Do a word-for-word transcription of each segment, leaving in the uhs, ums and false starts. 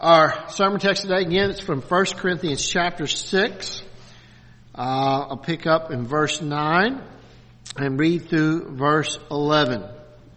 Our sermon text today, again, it's from First Corinthians chapter six. Uh, I'll pick up in verse nine and read through verse eleven.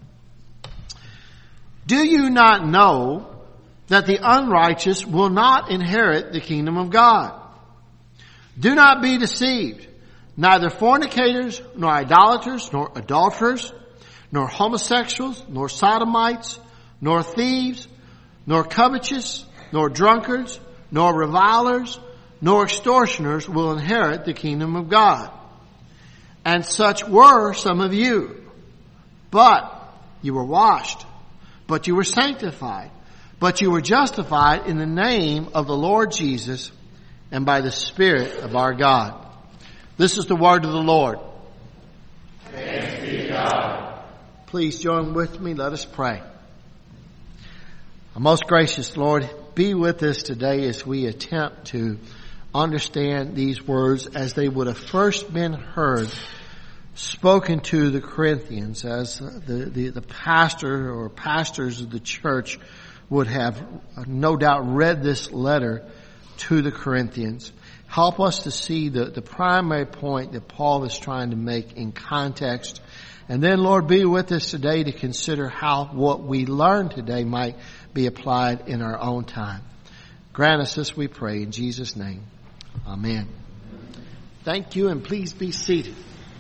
Do you not know that the unrighteous will not inherit the kingdom of God? Do not be deceived. Neither fornicators, nor idolaters, nor adulterers, nor homosexuals, nor sodomites, nor thieves, nor covetous, nor drunkards, nor revilers, nor extortioners will inherit the kingdom of God. And such were some of you. But you were washed, but you were sanctified, but you were justified in the name of the Lord Jesus and by the Spirit of our God. This is the word of the Lord. Thanks be to God. Please join with me. Let us pray. Our most gracious Lord, be with us today as we attempt to understand these words as they would have first been heard, spoken to the Corinthians, as the, the, the pastor or pastors of the church would have no doubt read this letter to the Corinthians. Help us to see the, the primary point that Paul is trying to make in context. And then, Lord, be with us today to consider how what we learn today might be applied in our own time. Grant us this, we pray, in Jesus' name. Amen. Thank you, and please be seated.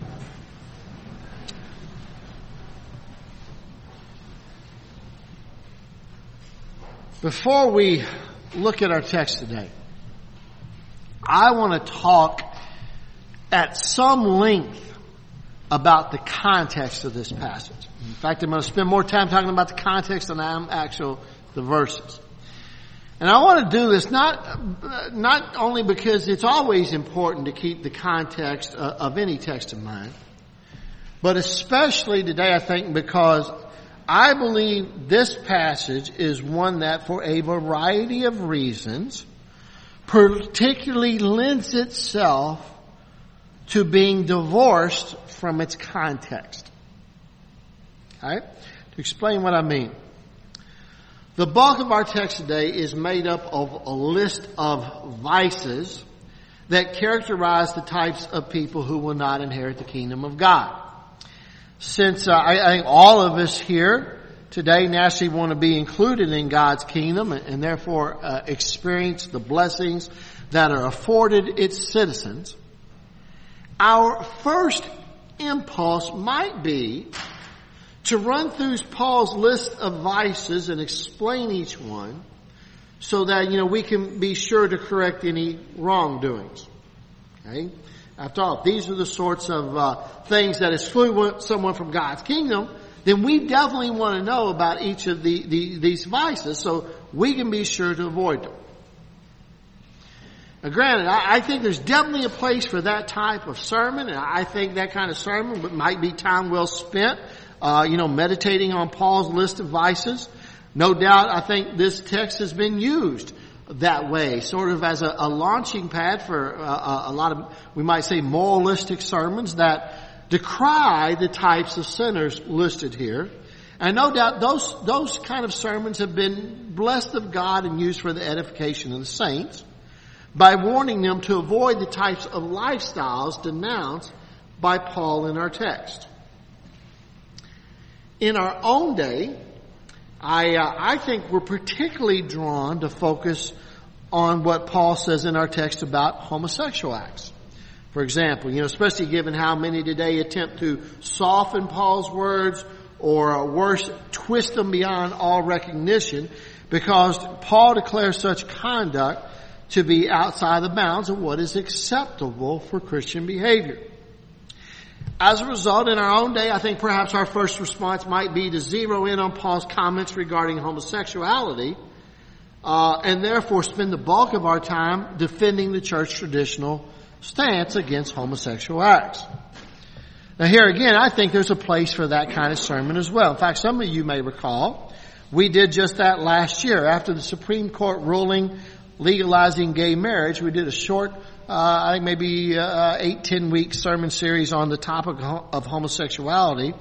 Before we look at our text today, I want to talk at some length about the context of this passage. In fact, I'm going to spend more time talking about the context than I am actual the verses. And I want to do this not not only because it's always important to keep the context of any text in mind, but especially today, I think, because I believe this passage is one that, for a variety of reasons, particularly lends itself to being divorced from its context. Okay? To explain what I mean. The bulk of our text today is made up of a list of vices that characterize the types of people who will not inherit the kingdom of God. Since uh, I, I think all of us here today naturally want to be included in God's kingdom and, and therefore uh, experience the blessings that are afforded its citizens, our first impulse might be to run through Paul's list of vices and explain each one so that, you know, we can be sure to correct any wrongdoings. Okay? After all, if these are the sorts of uh, things that exclude someone from God's kingdom, then we definitely want to know about each of the, the these vices so we can be sure to avoid them. Now, granted, I, I think there's definitely a place for that type of sermon, and I think that kind of sermon might be time well spent, uh, you know, meditating on Paul's list of vices. No doubt, I think this text has been used that way, sort of as a, a launching pad for uh, a lot of, we might say, moralistic sermons that decry the types of sinners listed here. And no doubt those those kind of sermons have been blessed of God and used for the edification of the saints by warning them to avoid the types of lifestyles denounced by Paul in our text. In our own day, I uh, I think we're particularly drawn to focus on what Paul says in our text about homosexual acts. For example, you know, especially given how many today attempt to soften Paul's words or uh, worse, twist them beyond all recognition, because Paul declares such conduct to be outside the bounds of what is acceptable for Christian behavior. As a result, in our own day, I think perhaps our first response might be to zero in on Paul's comments regarding homosexuality, uh, and therefore spend the bulk of our time defending the church traditional stance against homosexual acts. Now here again, I think there's a place for that kind of sermon as well. In fact, some of you may recall, we did just that last year. After the Supreme Court ruling legalizing gay marriage, we did a short Uh, I think maybe uh, eight, ten week sermon series on the topic of homosexuality,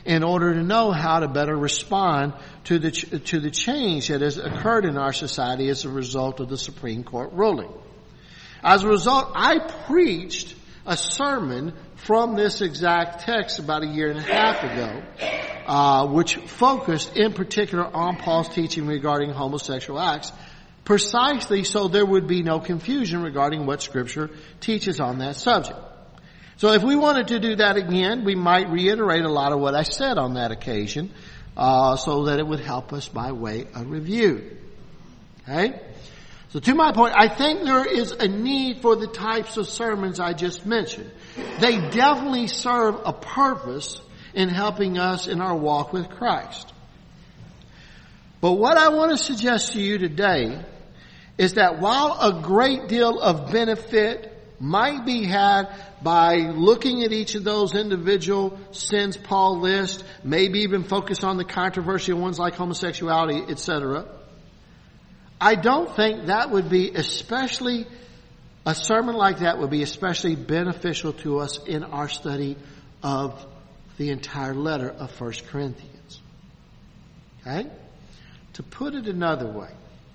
in order to know how to better respond to the to the change that has occurred in our society as a result of the Supreme Court ruling. As a result, I preached a sermon from this exact text about a year and a half ago, uh, which focused in particular on Paul's teaching regarding homosexual acts, precisely so there would be no confusion regarding what Scripture teaches on that subject. So if we wanted to do that again, we might reiterate a lot of what I said on that occasion, uh, so that it would help us by way of review. Okay? So to my point, I think there is a need for the types of sermons I just mentioned. They definitely serve a purpose in helping us in our walk with Christ. But what I want to suggest to you today is that while a great deal of benefit might be had by looking at each of those individual sins Paul lists, maybe even focus on the controversial ones like homosexuality, et cetera, I don't think that would be especially, a sermon like that would be especially beneficial to us in our study of the entire letter of First Corinthians. Okay? To put it another way,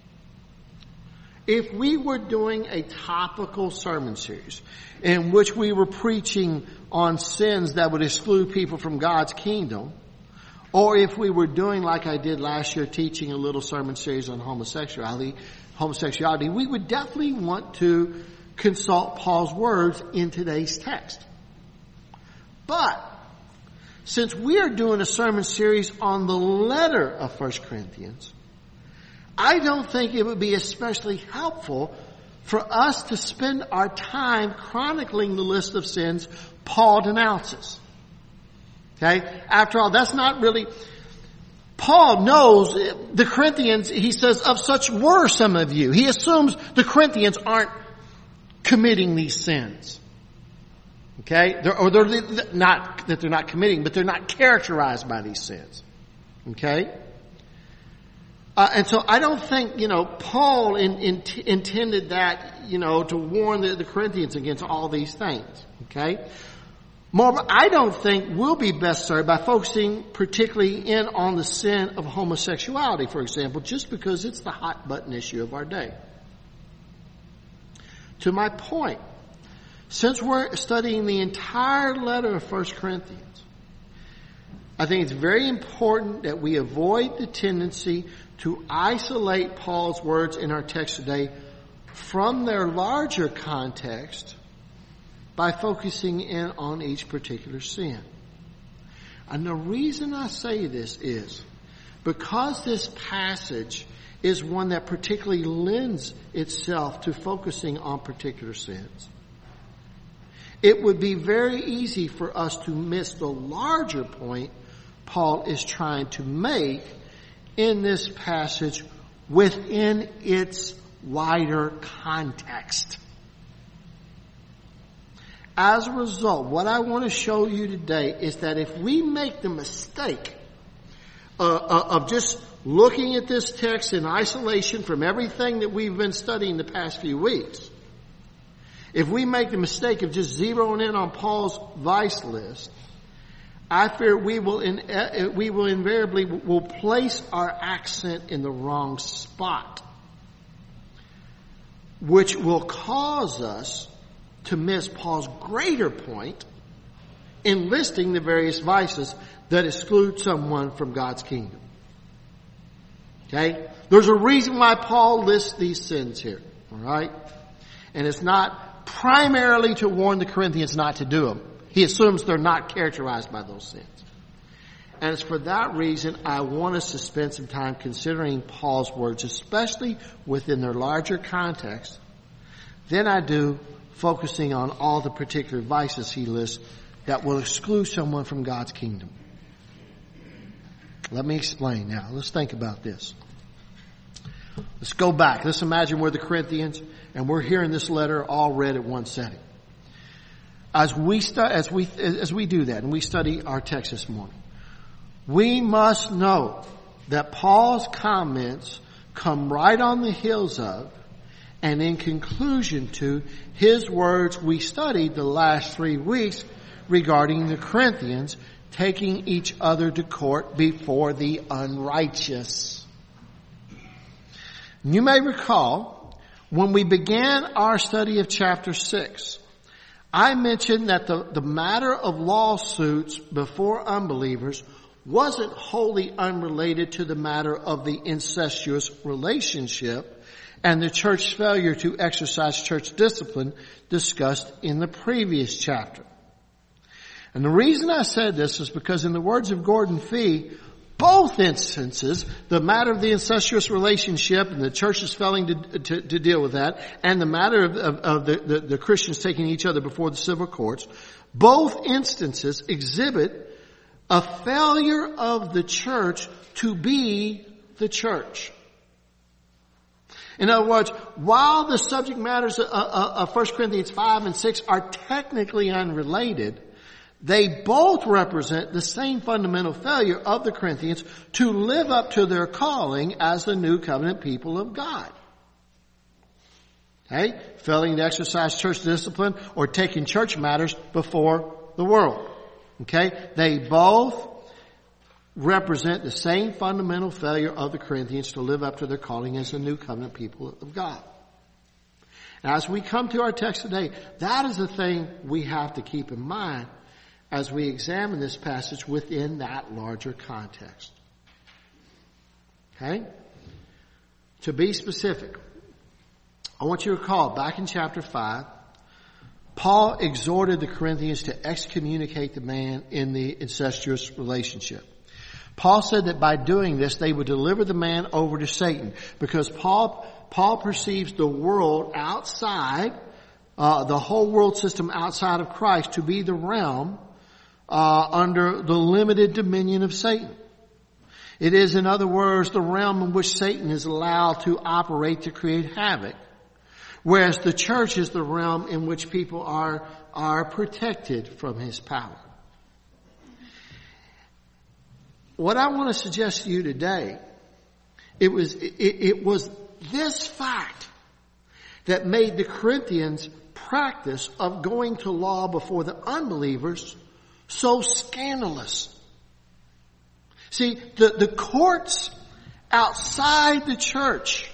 if we were doing a topical sermon series in which we were preaching on sins that would exclude people from God's kingdom, or if we were doing like I did last year, teaching a little sermon series on homosexuality, homosexuality, we would definitely want to consult Paul's words in today's text. But since we are doing a sermon series on the letter of First Corinthians, I don't think it would be especially helpful for us to spend our time chronicling the list of sins Paul denounces. Okay? After all, that's not really... Paul knows the Corinthians, he says, of such were some of you. He assumes the Corinthians aren't committing these sins. Okay? They're, or they're not, that they're not committing, but they're not characterized by these sins. Okay? Uh, and so I don't think, you know, Paul in, in, intended that, you know, to warn the, the Corinthians against all these things. Okay? Moreover, I don't think we'll be best served by focusing particularly in on the sin of homosexuality, for example, just because it's the hot button issue of our day. To my point, since we're studying the entire letter of First Corinthians, I think it's very important that we avoid the tendency to isolate Paul's words in our text today from their larger context by focusing in on each particular sin. And the reason I say this is because this passage is one that particularly lends itself to focusing on particular sins. It would be very easy for us to miss the larger point Paul is trying to make in this passage within its wider context. As a result, what I want to show you today is that if we make the mistake uh, uh, of just looking at this text in isolation from everything that we've been studying the past few weeks, if we make the mistake of just zeroing in on Paul's vice list, I fear we will in, uh, we will invariably will place our accent in the wrong spot, which will cause us to miss Paul's greater point in listing the various vices that exclude someone from God's kingdom. Okay? There's a reason why Paul lists these sins here. All right? And it's not primarily to warn the Corinthians not to do them. He assumes they're not characterized by those sins. And it's for that reason I want us to spend some time considering Paul's words, especially within their larger context, than I do focusing on all the particular vices he lists that will exclude someone from God's kingdom. Let me explain now. Let's think about this. Let's go back. Let's imagine we're the Corinthians and we're hearing this letter all read at one setting. As we stu- as we as we do that and we study our text this morning, we must know that Paul's comments come right on the heels of and in conclusion to his words we studied the last three weeks regarding the Corinthians taking each other to court before the unrighteous. You may recall, when we began our study of chapter six, I mentioned that the, the matter of lawsuits before unbelievers wasn't wholly unrelated to the matter of the incestuous relationship and the church's failure to exercise church discipline discussed in the previous chapter. And the reason I said this is because in the words of Gordon Fee, both instances, the matter of the incestuous relationship and the church's failing to, to, to deal with that, and the matter of, of, of the, the, the Christians taking each other before the civil courts, both instances exhibit a failure of the church to be the church. In other words, while the subject matters of First Corinthians five and six are technically unrelated, they both represent the same fundamental failure of the Corinthians to live up to their calling as the new covenant people of God. Okay? Failing to exercise church discipline or taking church matters before the world. Okay? They both represent the same fundamental failure of the Corinthians to live up to their calling as the new covenant people of God. Now, as we come to our text today, that is the thing we have to keep in mind as we examine this passage within that larger context. Okay? To be specific, I want you to recall back in chapter five, Paul exhorted the Corinthians to excommunicate the man in the incestuous relationship. Paul said that by doing this, they would deliver the man over to Satan, because Paul, Paul perceives the world outside, uh, the whole world system outside of Christ to be the realm Uh, under the limited dominion of Satan. It is, in other words, the realm in which Satan is allowed to operate to create havoc, whereas the church is the realm in which people are, are protected from his power. What I want to suggest to you today, it was, it, it was this fact that made the Corinthians' practice of going to law before the unbelievers so scandalous. See, the, the courts outside the church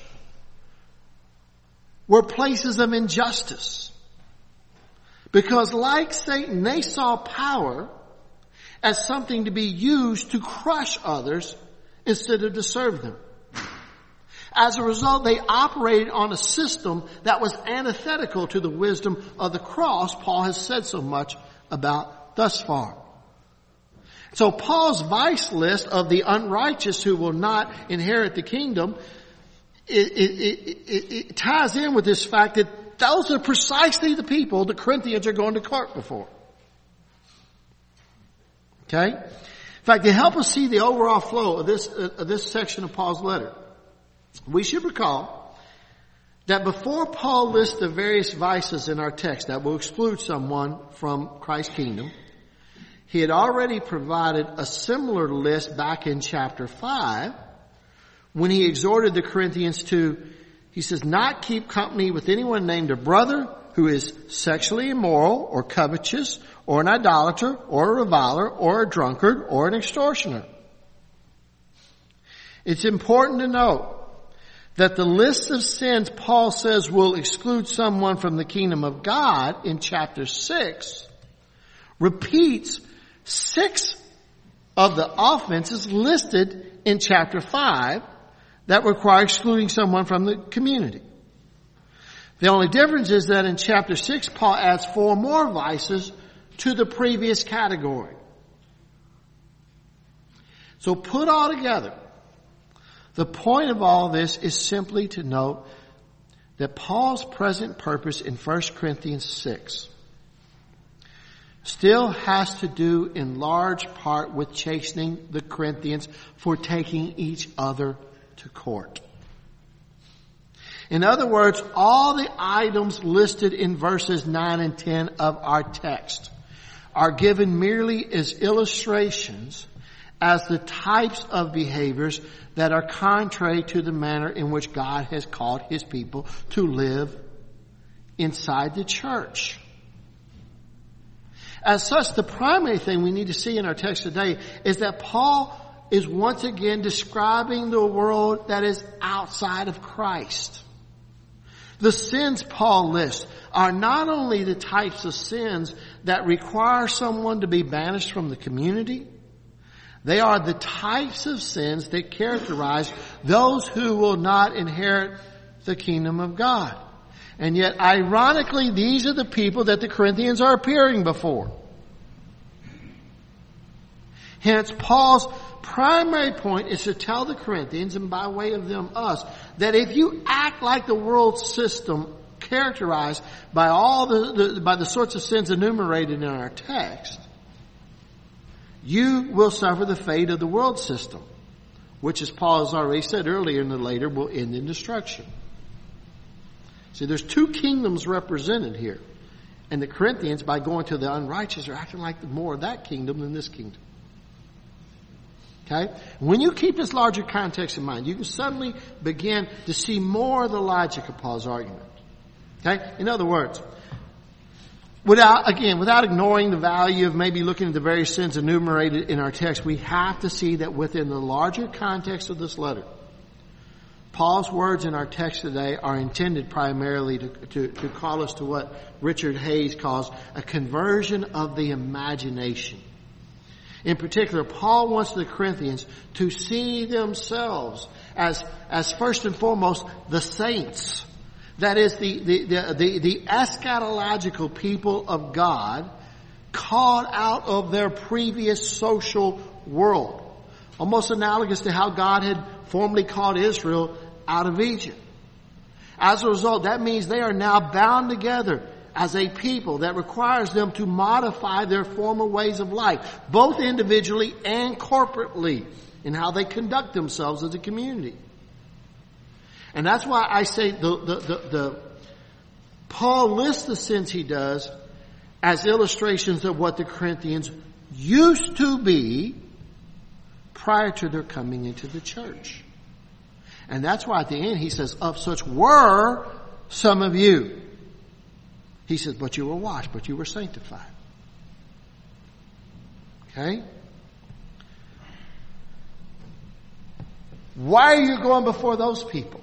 were places of injustice. Because like Satan, they saw power as something to be used to crush others instead of to serve them. As a result, they operated on a system that was antithetical to the wisdom of the cross Paul has said so much about thus far. So Paul's vice list of the unrighteous who will not inherit the kingdom, it, it, it, it, it ties in with this fact that those are precisely the people the Corinthians are going to court before. Okay? In fact, to help us see the overall flow of this, uh, of this section of Paul's letter, we should recall that before Paul lists the various vices in our text that will exclude someone from Christ's kingdom, he had already provided a similar list back in chapter five when he exhorted the Corinthians to, he says, not keep company with anyone named a brother who is sexually immoral or covetous or an idolater or a reviler or a drunkard or an extortioner. It's important to note that the list of sins Paul says will exclude someone from the kingdom of God in chapter six repeats six of the offenses listed in chapter five that require excluding someone from the community. The only difference is that in chapter six, Paul adds four more vices to the previous category. So put all together, the point of all this is simply to note that Paul's present purpose in First Corinthians six still has to do in large part with chastening the Corinthians for taking each other to court. In other words, all the items listed in verses nine and ten of our text are given merely as illustrations as the types of behaviors that are contrary to the manner in which God has called his people to live inside the church. As such, the primary thing we need to see in our text today is that Paul is once again describing the world that is outside of Christ. The sins Paul lists are not only the types of sins that require someone to be banished from the community, they are the types of sins that characterize those who will not inherit the kingdom of God. And yet, ironically, these are the people that the Corinthians are appearing before. Hence, Paul's primary point is to tell the Corinthians, and by way of them us, that if you act like the world system characterized by all the, the by the sorts of sins enumerated in our text, you will suffer the fate of the world system, which, as Paul has already said earlier and later, will end in destruction. See, there's two kingdoms represented here. And the Corinthians, by going to the unrighteous, are acting like more of that kingdom than this kingdom. Okay? When you keep this larger context in mind, you can suddenly begin to see more of the logic of Paul's argument. Okay? In other words, without, again, without ignoring the value of maybe looking at the various sins enumerated in our text, we have to see that within the larger context of this letter, Paul's words in our text today are intended primarily to, to, to call us to what Richard Hayes calls a conversion of the imagination. In particular, Paul wants the Corinthians to see themselves as, as first and foremost, the saints. That is, the, the, the, the, the eschatological people of God called out of their previous social world. Almost analogous to how God had formerly called Israel out of Egypt. As a result, that means they are now bound together as a people that requires them to modify their former ways of life, both individually and corporately, in how they conduct themselves as a community. And that's why I say the, the, the, the Paul lists the sins he does as illustrations of what the Corinthians used to be prior to their coming into the church. And that's why at the end he says, of such were some of you. He says, but you were washed, but you were sanctified. Okay? Why are you going before those people?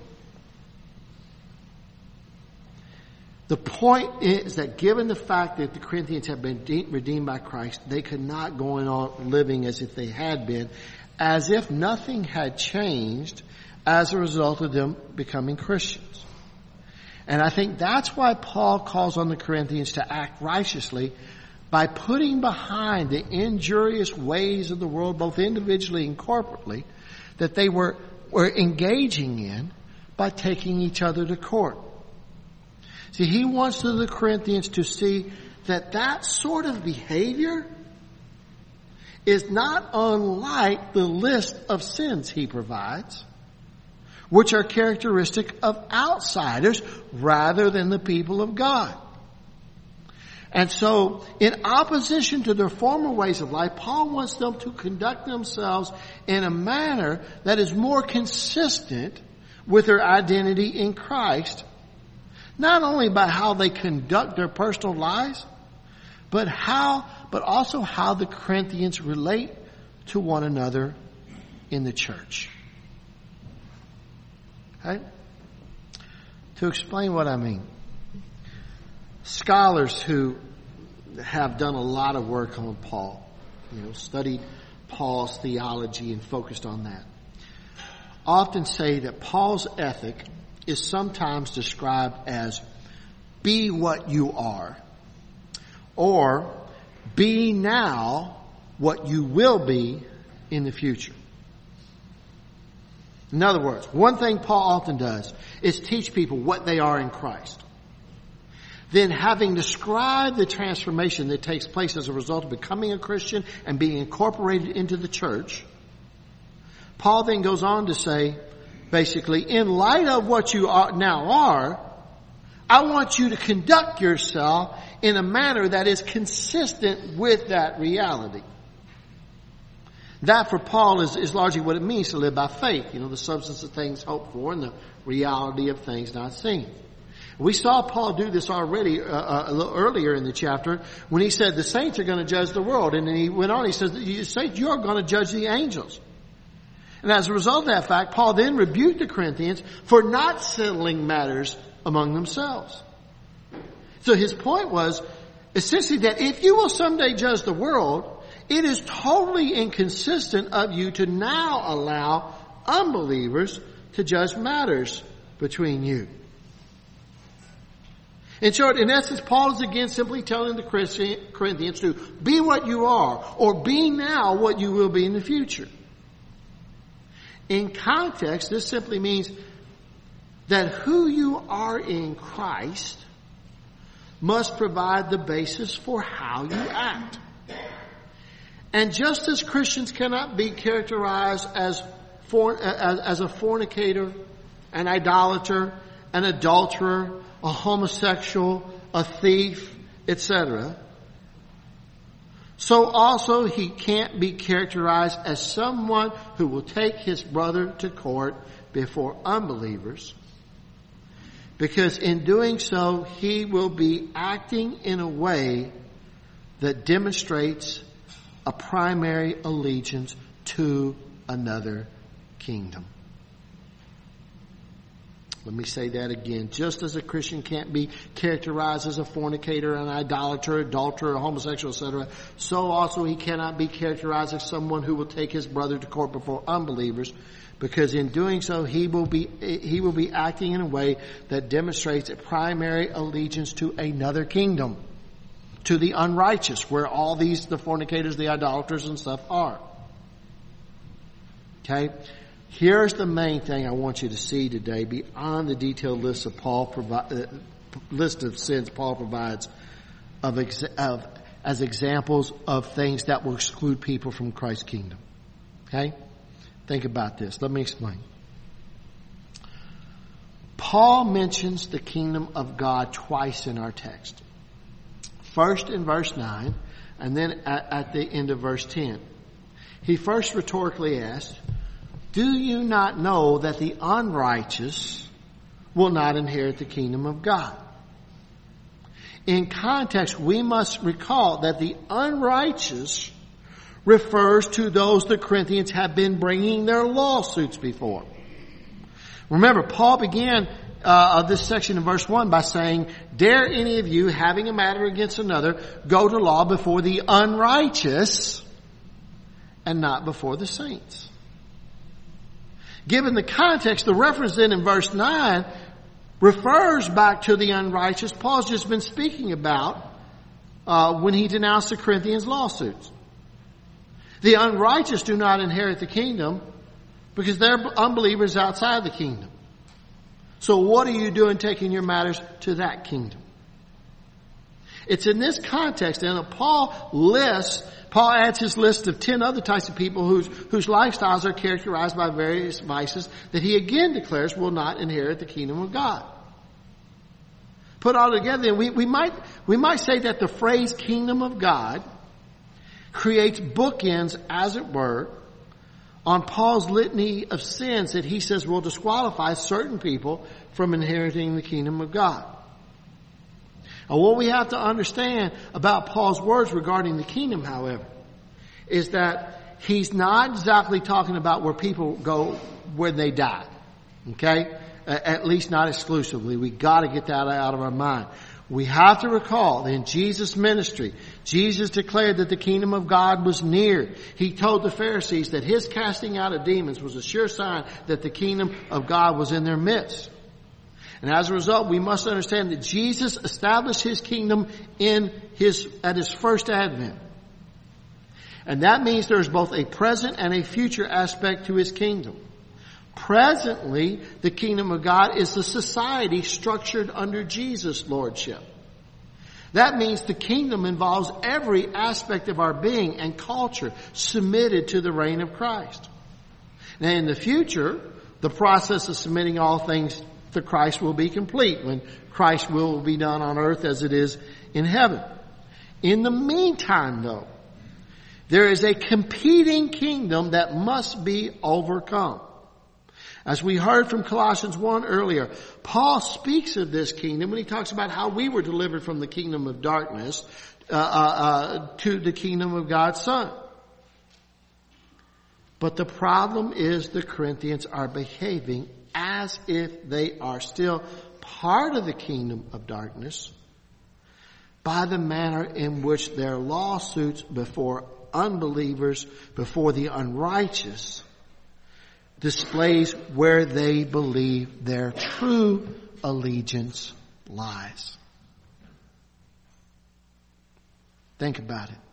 The point is that given the fact that the Corinthians have been de- redeemed by Christ, they could not go on living as if they had been, as if nothing had changed as a result of them becoming Christians. And I think that's why Paul calls on the Corinthians to act righteously by putting behind the injurious ways of the world, both individually and corporately, that they were, were engaging in by taking each other to court. See, he wants the Corinthians to see that that sort of behavior is not unlike the list of sins he provides, which are characteristic of outsiders rather than the people of God. And so, in opposition to their former ways of life, Paul wants them to conduct themselves in a manner that is more consistent with their identity in Christ, not only by how they conduct their personal lives, but how, but also how the Corinthians relate to one another in the church. Okay? To explain what I mean, scholars who have done a lot of work on Paul, you know, studied Paul's theology and focused on that, often say that Paul's ethic is sometimes described as be what you are, or be now what you will be in the future. In other words, one thing Paul often does is teach people what they are in Christ. Then, having described the transformation that takes place as a result of becoming a Christian and being incorporated into the church, Paul then goes on to say, basically, in light of what you are, now are, I want you to conduct yourself in a manner that is consistent with that reality. That for Paul is, is largely what it means to live by faith. You know, the substance of things hoped for and the reality of things not seen. We saw Paul do this already uh, a little earlier in the chapter when he said the saints are going to judge the world. And then he went on, he says, the saints, you're going to judge the angels. And as a result of that fact, Paul then rebuked the Corinthians for not settling matters among themselves. So his point was essentially that if you will someday judge the world, it is totally inconsistent of you to now allow unbelievers to judge matters between you. In short, in essence, Paul is again simply telling the Corinthians to be what you are, or be now what you will be in the future. In context, this simply means that who you are in Christ must provide the basis for how you act. And just as Christians cannot be characterized as for, as, as a fornicator, an idolater, an adulterer, a homosexual, a thief, et cetera, so also he can't be characterized as someone who will take his brother to court before unbelievers, because in doing so he will be acting in a way that demonstrates a primary allegiance to another kingdom. Let me say that again. Just as a Christian can't be characterized as a fornicator, an idolater, adulterer, a homosexual, et cetera, so also he cannot be characterized as someone who will take his brother to court before unbelievers, because in doing so he will be he will be acting in a way that demonstrates a primary allegiance to another kingdom, to the unrighteous, where all these the fornicators, the idolaters, and stuff are. Okay. Here's the main thing I want you to see today, beyond the detailed list of Paul provi- uh, list of sins Paul provides of, ex- of as examples of things that will exclude people from Christ's kingdom. Okay? Think about this. Let me explain. Paul mentions the kingdom of God twice in our text. First in verse nine, and then at, at the end of verse ten. He first rhetorically asked, do you not know that the unrighteous will not inherit the kingdom of God? In context, we must recall that the unrighteous refers to those the Corinthians have been bringing their lawsuits before. Remember, Paul began uh, this section in verse one by saying, dare any of you, having a matter against another, go to law before the unrighteous and not before the saints. Given the context, the reference then in verse nine refers back to the unrighteous Paul's just been speaking about uh, when he denounced the Corinthians' lawsuits. The unrighteous do not inherit the kingdom because they're unbelievers outside the kingdom. So what are you doing taking your matters to that kingdom? It's in this context then that Paul lists Paul adds his list of ten other types of people whose, whose lifestyles are characterized by various vices that he again declares will not inherit the kingdom of God. Put all together, we, we might, we might say that the phrase kingdom of God creates bookends, as it were, on Paul's litany of sins that he says will disqualify certain people from inheriting the kingdom of God. Now, what we have to understand about Paul's words regarding the kingdom, however, is that he's not exactly talking about where people go when they die. Okay? At least not exclusively. We got to get that out of our mind. We have to recall that in Jesus' ministry, Jesus declared that the kingdom of God was near. He told the Pharisees that his casting out of demons was a sure sign that the kingdom of God was in their midst. And as a result, we must understand that Jesus established his kingdom in his, at his first advent. And that means there's both a present and a future aspect to his kingdom. Presently, the kingdom of God is a society structured under Jesus' lordship. That means the kingdom involves every aspect of our being and culture submitted to the reign of Christ. Now in the future, the process of submitting all things to Christ will be complete when Christ's will will be done on earth as it is in heaven. In the meantime, though, there is a competing kingdom that must be overcome. As we heard from Colossians one earlier, Paul speaks of this kingdom when he talks about how we were delivered from the kingdom of darkness uh, uh, uh, to the kingdom of God's Son. But the problem is the Corinthians are behaving as if they are still part of the kingdom of darkness by the manner in which their lawsuits before unbelievers, before the unrighteous, displays where they believe their true allegiance lies. Think about it.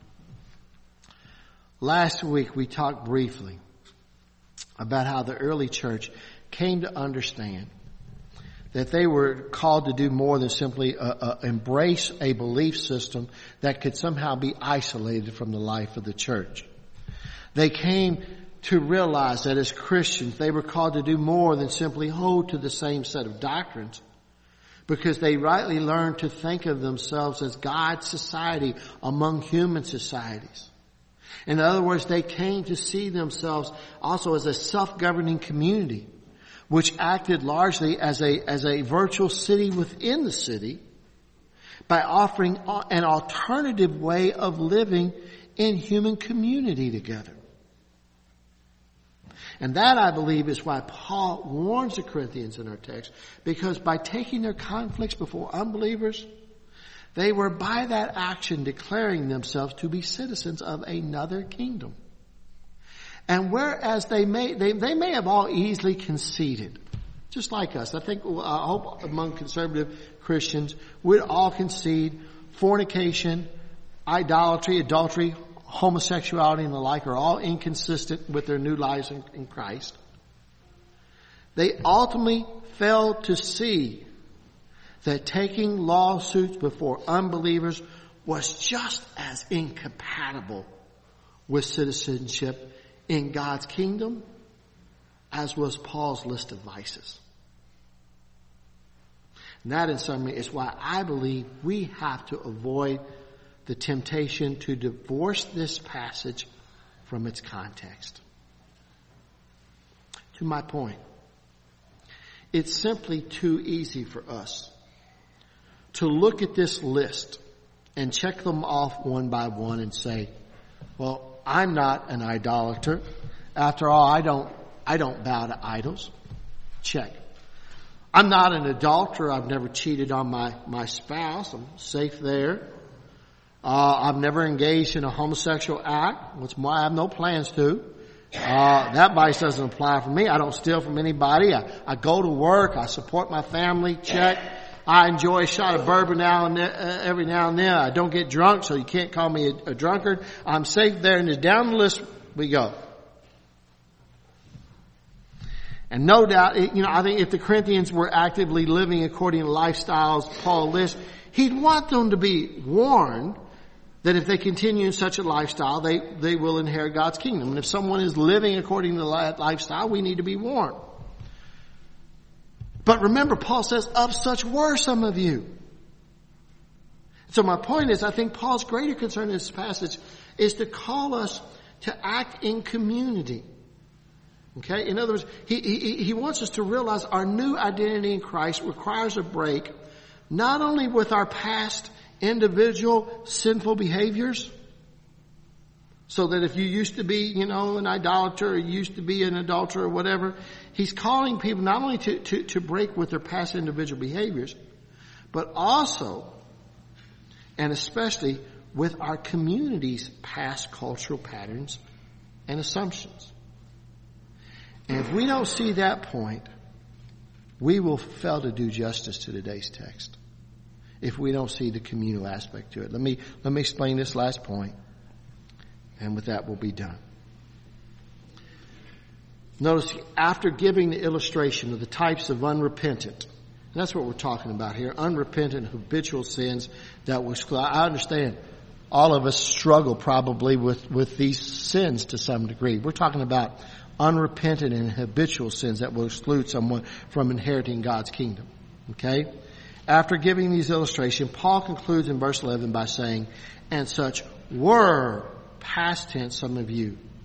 Last week we talked briefly about how the early church came to understand that they were called to do more than simply uh, uh, embrace a belief system that could somehow be isolated from the life of the church. They came to realize that as Christians, they were called to do more than simply hold to the same set of doctrines, because they rightly learned to think of themselves as God's society among human societies. In other words, they came to see themselves also as a self-governing community, which acted largely as a, as a virtual city within the city by offering an alternative way of living in human community together. And that, I believe, is why Paul warns the Corinthians in our text, because by taking their conflicts before unbelievers, they were by that action declaring themselves to be citizens of another kingdom. And whereas they may, they, they may have all easily conceded, just like us. I think, I hope among conservative Christians, we'd all concede fornication, idolatry, adultery, homosexuality, and the like are all inconsistent with their new lives in, in Christ. They ultimately failed to see that taking lawsuits before unbelievers was just as incompatible with citizenship in God's kingdom as was Paul's list of vices. And that, in summary, is why I believe we have to avoid the temptation to divorce this passage from its context. To my point, it's simply too easy for us to look at this list and check them off one by one and say, well, I'm not an idolater. After all, I don't, I don't bow to idols. Check. I'm not an adulterer. I've never cheated on my, my spouse. I'm safe there. Uh, I've never engaged in a homosexual act. Which I have no plans to. Uh, that vice doesn't apply for me. I don't steal from anybody. I, I go to work. I support my family. Check. I enjoy a shot of bourbon now and then, uh, every now and then. I don't get drunk, so you can't call me a, a drunkard. I'm safe there, and just down the list we go. And no doubt, you know, I think if the Corinthians were actively living according to lifestyles Paul lists, he'd want them to be warned that if they continue in such a lifestyle, they, they will inherit God's kingdom. And if someone is living according to that lifestyle, we need to be warned. But remember, Paul says, of such were some of you. So my point is, I think Paul's greater concern in this passage is to call us to act in community. Okay? In other words, he, he, he wants us to realize our new identity in Christ requires a break, not only with our past individual sinful behaviors, so that if you used to be, you know, an idolater or you used to be an adulterer or whatever, he's calling people not only to, to, to break with their past individual behaviors, but also, and especially, with our community's past cultural patterns and assumptions. And if we don't see that point, we will fail to do justice to today's text if we don't see the communal aspect to it. Let me, let me explain this last point. And with that, we'll be done. Notice, after giving the illustration of the types of unrepentant, and that's what we're talking about here, unrepentant habitual sins that was, I understand all of us struggle probably with, with these sins to some degree. We're talking about unrepentant and habitual sins that will exclude someone from inheriting God's kingdom. Okay? After giving these illustrations, Paul concludes in verse eleven by saying, and such were, past tense, some of you.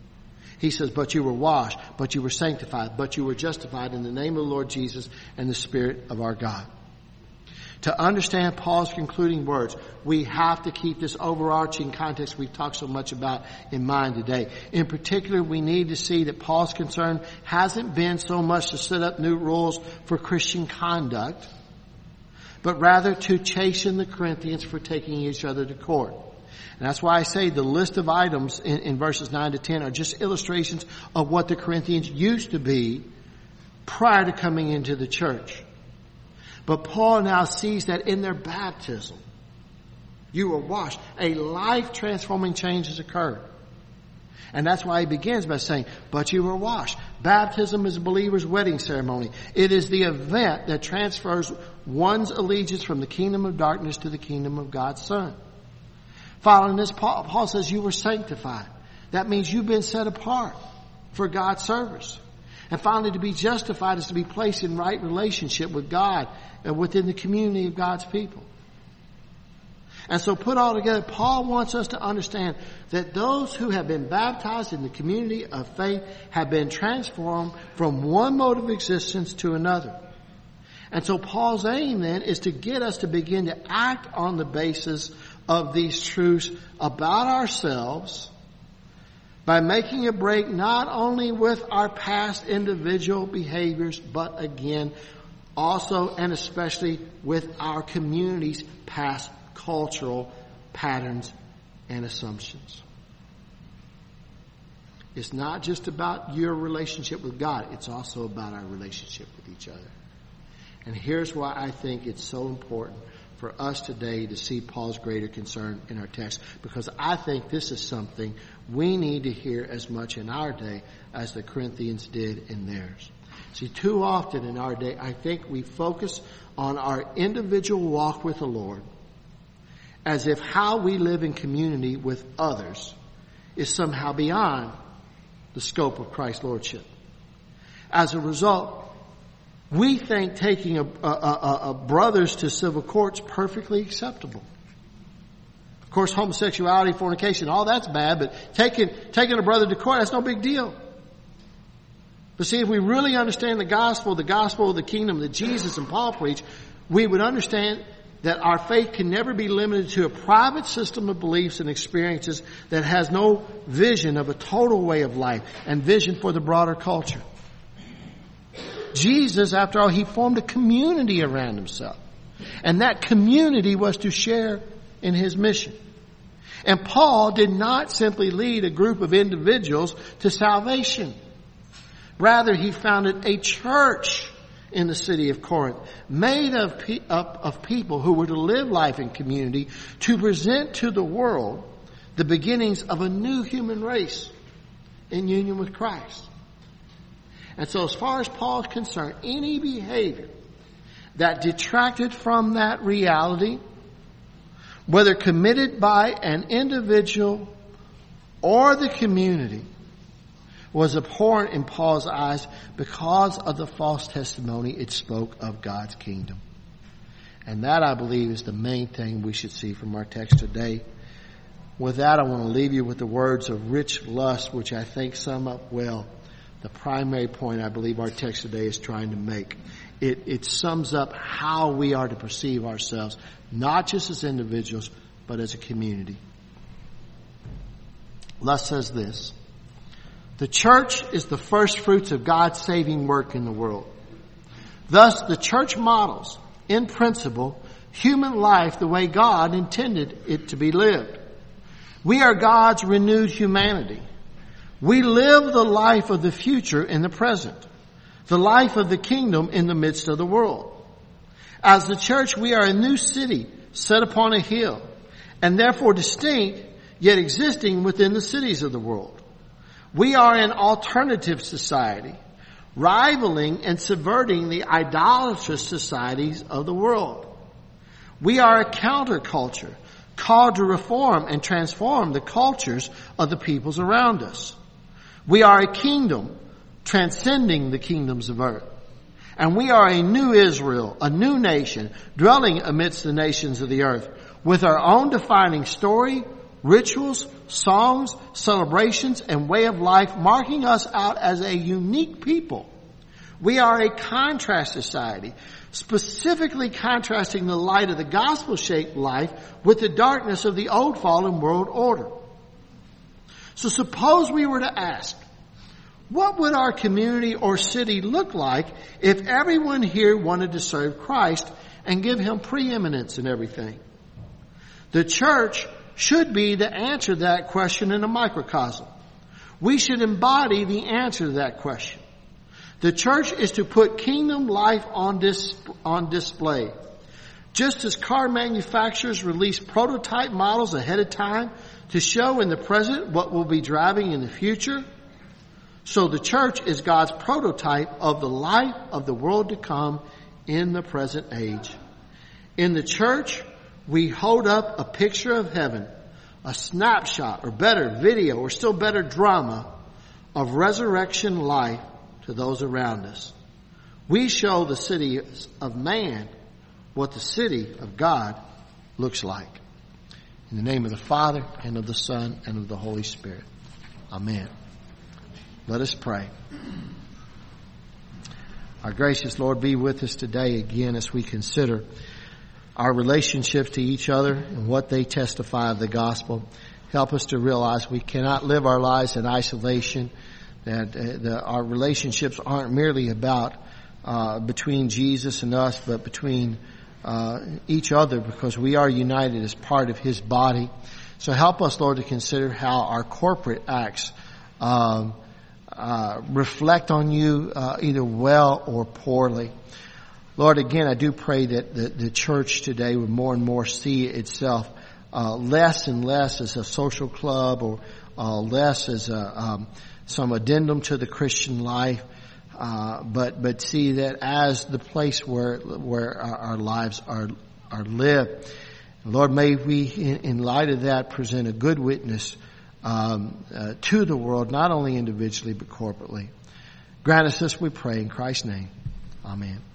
He says, but you were washed, but you were sanctified, but you were justified in the name of the Lord Jesus and the Spirit of our God. To understand Paul's concluding words, we have to keep this overarching context we've talked so much about in mind today. In particular, we need to see that Paul's concern hasn't been so much to set up new rules for Christian conduct, but rather to chasten the Corinthians for taking each other to court. And that's why I say the list of items in, in verses nine to ten are just illustrations of what the Corinthians used to be prior to coming into the church. But Paul now sees that in their baptism, you were washed. A life-transforming change has occurred. And that's why he begins by saying, but you were washed. Baptism is a believer's wedding ceremony. It is the event that transfers one's allegiance from the kingdom of darkness to the kingdom of God's Son. Following this, Paul, Paul says you were sanctified. That means you've been set apart for God's service. And finally, to be justified is to be placed in right relationship with God and within the community of God's people. And so put all together, Paul wants us to understand that those who have been baptized in the community of faith have been transformed from one mode of existence to another. And so Paul's aim then is to get us to begin to act on the basis of these truths about ourselves by making a break not only with our past individual behaviors, but again, also and especially with our community's past cultural patterns and assumptions. It's not just about your relationship with God. It's also about our relationship with each other. And here's why I think it's so important for us today to see Paul's greater concern in our text, because I think this is something we need to hear as much in our day as the Corinthians did in theirs. See, too often in our day, I think we focus on our individual walk with the Lord as if how we live in community with others is somehow beyond the scope of Christ's lordship. As a result, we think taking a, a, a, a brothers to civil court's perfectly acceptable. Of course, homosexuality, fornication, all that's bad, but taking, taking a brother to court, that's no big deal. But see, if we really understand the gospel, the gospel of the kingdom that Jesus and Paul preach, we would understand that our faith can never be limited to a private system of beliefs and experiences that has no vision of a total way of life and vision for the broader culture. Jesus, after all, he formed a community around himself. And that community was to share in his mission. And Paul did not simply lead a group of individuals to salvation. Rather, he founded a church in the city of Corinth, made of, pe- of, of people who were to live life in community to present to the world the beginnings of a new human race in union with Christ. And so as far as Paul is concerned, any behavior that detracted from that reality, whether committed by an individual or the community, was abhorrent in Paul's eyes because of the false testimony it spoke of God's kingdom. And that, I believe, is the main thing we should see from our text today. With that, I want to leave you with the words of Rich Luss, which I think sum up well the primary point I believe our text today is trying to make. It, it sums up how we are to perceive ourselves, not just as individuals, but as a community. Luss says this: the church is the first fruits of God's saving work in the world. Thus, the church models, in principle, human life the way God intended it to be lived. We are God's renewed humanity. We live the life of the future in the present, the life of the kingdom in the midst of the world. As the church, we are a new city set upon a hill, and therefore distinct, yet existing within the cities of the world. We are an alternative society, rivaling and subverting the idolatrous societies of the world. We are a counterculture, called to reform and transform the cultures of the peoples around us. We are a kingdom transcending the kingdoms of earth. And we are a new Israel, a new nation, dwelling amidst the nations of the earth, with our own defining story, rituals, songs, celebrations, and way of life, marking us out as a unique people. We are a contrast society, specifically contrasting the light of the gospel-shaped life with the darkness of the old fallen world order. So suppose we were to ask, what would our community or city look like if everyone here wanted to serve Christ and give Him preeminence in everything? The church should be the answer to that question in a microcosm. We should embody the answer to that question. The church is to put kingdom life on dis- on display. Just as car manufacturers release prototype models ahead of time to show in the present what we'll be driving in the future, so the church is God's prototype of the life of the world to come in the present age. In the church, we hold up a picture of heaven, a snapshot, or better, video, or still better, drama of resurrection life to those around us. We show the city of man what the city of God looks like. In the name of the Father, and of the Son, and of the Holy Spirit. Amen. Let us pray. Our gracious Lord, be with us today again as we consider our relationships to each other and what they testify of the gospel. Help us to realize we cannot live our lives in isolation, that uh, the, our relationships aren't merely about uh, between Jesus and us, but between uh, each other, because we are united as part of His body. So help us, Lord, to consider how our corporate acts um, uh, reflect on You uh, either well or poorly. Lord, again, I do pray that the, the church today would more and more see itself uh, less and less as a social club, or uh, less as a um, some addendum to the Christian life, uh, but but see that as the place where where our, our lives are are lived. Lord, may we, in, in light of that, present a good witness um, uh, to the world, not only individually but corporately. Grant us this, we pray, in Christ's name. Amen.